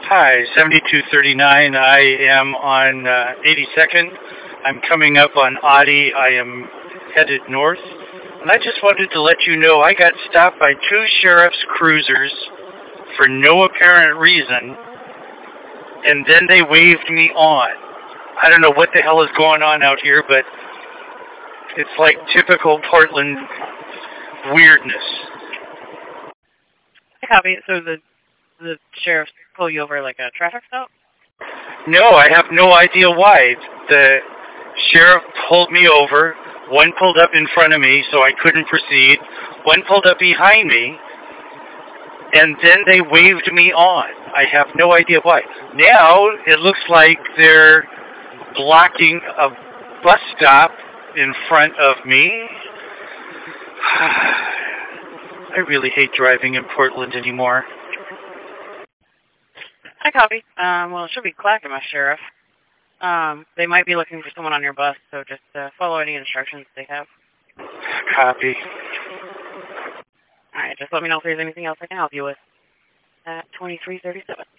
Hi, 7239. I am on 82nd. I'm coming up on Audi. I am headed north. And I just wanted to let you know I got stopped by two sheriff's cruisers for no apparent reason, and then they waved me on. I don't know what the hell is going on out here, but it's like typical Portland weirdness. Copy. So the sheriff pull you over like a traffic stop? No, I have no idea why. The sheriff pulled me over. One pulled up in front of me, so I couldn't proceed. One pulled up behind me, and then they waved me on. I have no idea why. Now it looks like they're blocking a bus stop in front of me. I really hate driving in Portland anymore. I copy. Well, it should be Clackamas Sheriff. They might be looking for someone on your bus, so just follow any instructions they have. Copy. All right, just let me know if there's anything else I can help you with. At 2337.